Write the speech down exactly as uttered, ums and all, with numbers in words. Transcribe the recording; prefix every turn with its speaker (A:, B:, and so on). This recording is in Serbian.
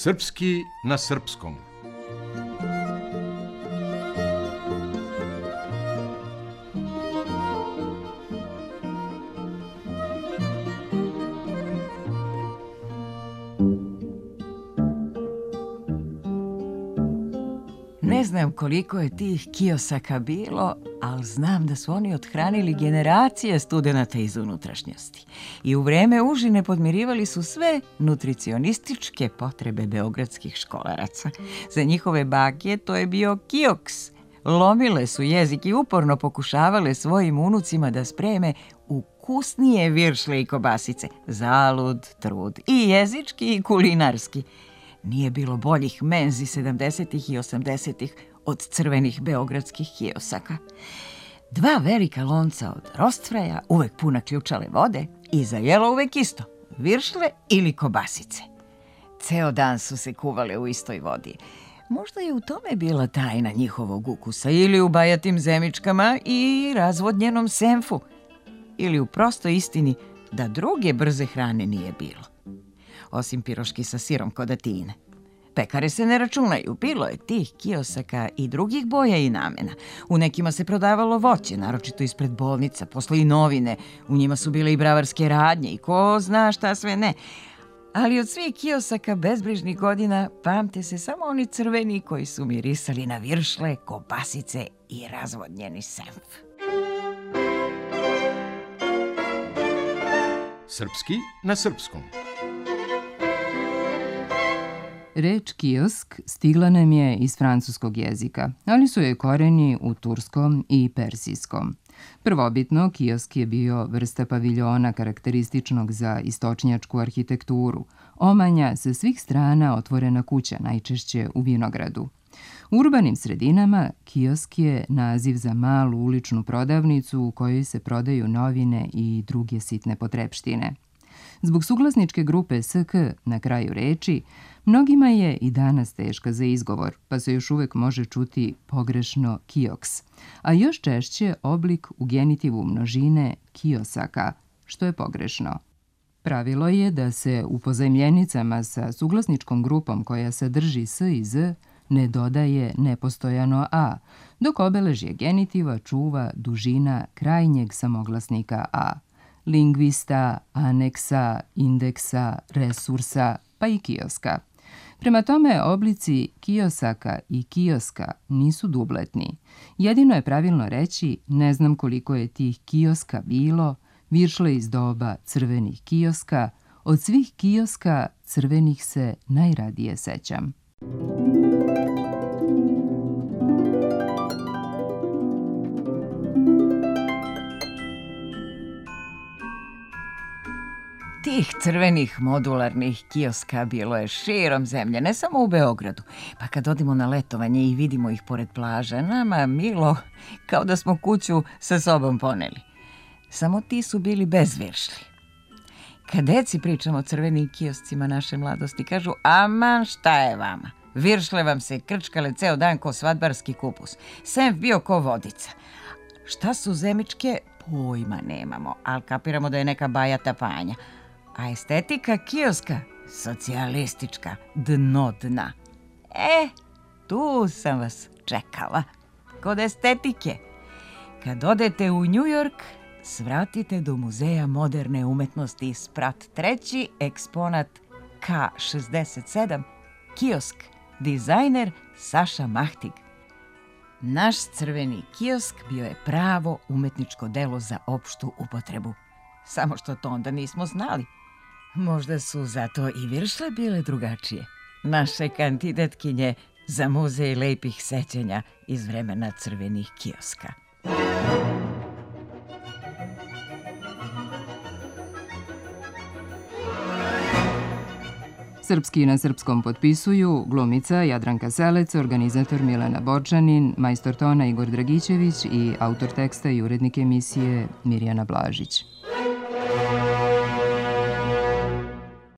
A: Srpski na srpskom.
B: Ne znam koliko je tih kiosaka bilo, ali znam da su oni othranili generacije studenata iz unutrašnjosti. I u vreme užine podmirivali su sve nutricionističke potrebe beogradskih školaraca. Za njihove bake to je bio kioks. Lomile su jezik i uporno pokušavale svojim unucima da spreme ukusnije viršle i kobasice. Zalud trud, i jezički i kulinarski. Nije bilo boljih menzi sedamdesetih i osamdesetih od crvenih beogradskih kiosaka. Dva velika lonca od rostfraja, uvek puna ključale vode, i za jelo uvek isto, viršle ili kobasice. Ceo dan su se kuvale u istoj vodi. Možda je u tome bila tajna njihovog ukusa, ili u bajatim zemičkama i razvodnjenom senfu, ili u prostoj istini da druge brze hrane nije bilo. Osim piroški sa sirom kod Atine. Pekare se ne računaju, bilo je tih kiosaka i drugih boja i namena. U nekima se prodavalo voće, naročito ispred bolnica, posle i novine. U njima su bile i bravarske radnje i ko zna šta sve ne. Ali od svih kiosaka bezbrižnih godina pamte se samo oni crveni koji su mirisali na viršle, kobasice i razvodnjeni senf.
A: Srpski na srpskom.
C: Reč kiosk stigla nam je iz francuskog jezika, ali su joj koreni u turskom i persijskom. Prvobitno, kiosk je bio vrsta paviljona karakterističnog za istočnjačku arhitekturu, omanja sa svih strana otvorena kuća, najčešće u vinogradu. U urbanim sredinama kiosk je naziv za malu uličnu prodavnicu u kojoj se prodaju novine i druge sitne potrepštine. Zbog suglasničke grupe sk na kraju reči, mnogima je i danas teška za izgovor, pa se još uvek može čuti pogrešno kioks, a još češće oblik u genitivu množine kiosaka, što je pogrešno. Pravilo je da se u pozajmljenicama sa suglasničkom grupom koja sadrži s i z ne dodaje nepostojano a, dok obeležje genitiva čuva dužina krajnjeg samoglasnika a. Lingvista, aneksa, indeksa, resursa, pa i kioska. Prema tome, oblici kiosaka i kioska nisu dubletni. Jedino je pravilno reći ne znam koliko je tih kioska bilo, viršle iz doba crvenih kioska, od svih kioska crvenih se najradije sećam.
B: Tih crvenih modularnih kioska bilo je širom zemlje, ne samo u Beogradu. Pa kad odimo na letovanje i vidimo ih pored plaža, nama milo kao da smo kuću sa sobom poneli. Samo ti su bili bez viršli. Kad deci pričamo o crvenim kioscima naše mladosti, kažu aman šta je vama. Viršle vam se krčkale ceo dan ko svadbarski kupus. Senf bio ko vodica. Šta su zemičke? Pojma nemamo, ali kapiramo da je neka bajata panja. A estetika kioska, socijalistička, dno dna. E, tu sam vas čekala. Kod estetike. Kad odete u New York, svratite do Muzeja moderne umetnosti sprat treći eksponat ka šezdeset sedam, kiosk, dizajner Saša Mahtig. Naš crveni kiosk bio je pravo umetničko delo za opštu upotrebu. Samo što to onda nismo znali. Možda su zato i viršle bile drugačije. Naše kandidatkinje za muzej lepih sećanja iz vremena crvenih kioska.
C: Srpski na srpskom potpisuju glumica Jadranka Selec, organizator Milena Borčanin, majstor tona Igor Dragićević i autor teksta i urednik emisije Mirjana Blažić.